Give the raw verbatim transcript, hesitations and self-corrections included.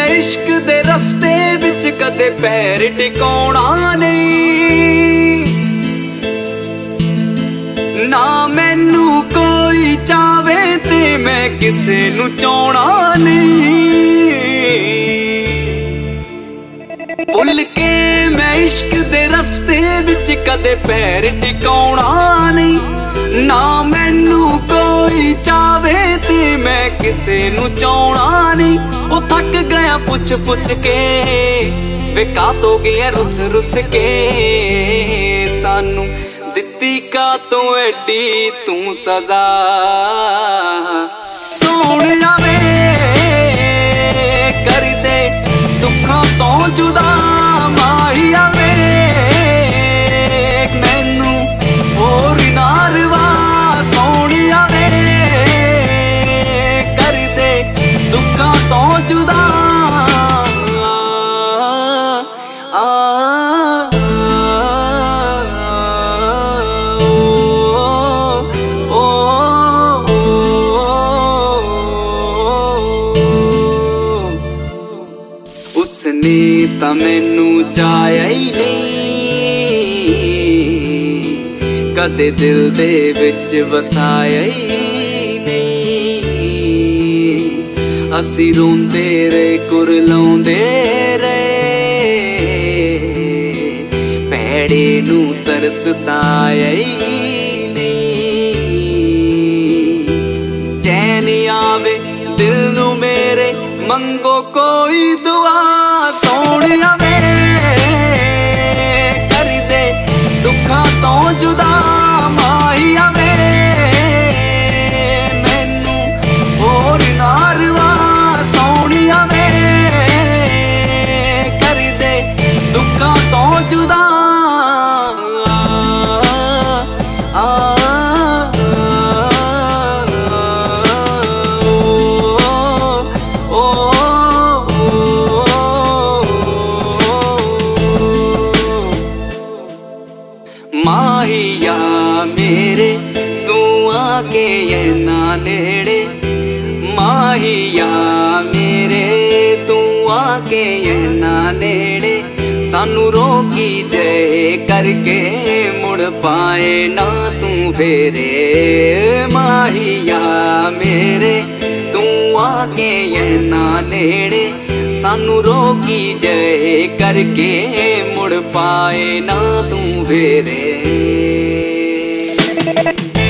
इश्क दे रस्ते विच कदे पैर टिकाउणा नहीं। ना मैनू कोई चावे ते मैं किसे नू चाहना नहीं। भुल के मैं इश्क दे रस्ते विच कदे पैर टिकाउणा नहीं। ना मैनू कोई चावे ते मैं किसे नू चाहना नहीं। ओ थक गया पुछ पुछ के वे का तो गया रुस रुस के। सानू दित्ती का तो एडी तू सजा सोहणिया वे कर दे दुखों तो जुदा। माहिया वे मैनू होर ना रवा सोहणिया वे कर दे दुखों तो जुदा। आ, आ, ओ, ओ, ओ, उसने तां मैनू चाहया ही नहीं। कदे दिल दे विच वसाया ही नहीं। असी रोंदे रहे कुरलाउंदे रहे भैड़े नू तरसदा आया ही नहीं। चैन आवे दिल नू मेरे मंगो कोई दुआ सोहणिया वे कर दे दुखा तो जुदा। माहिया वे मैनू होर ना रवा सोहणिया वे कर दे दुखा तो जुदा। आ, आ, ओ, ओ, माहिया मेरे तू आके ये ना नेड़े। माहिया मेरे तू आके ये ना नेड़े। सानू रोकी जे करके मुड़ पाए ना तू फेरे। माहिया मेरे तू आके ये ना नेड़े। सानू रोकी जे करके मुड़ पाए ना तू फेरे।